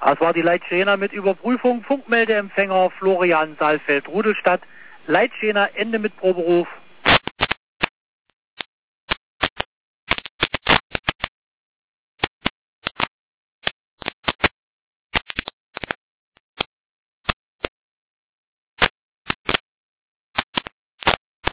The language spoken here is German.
Das war die Leitschener mit Überprüfung. Funkmeldeempfänger Florian Saalfeld, Rudelstadt. Leitschener, Ende mit Proberuf.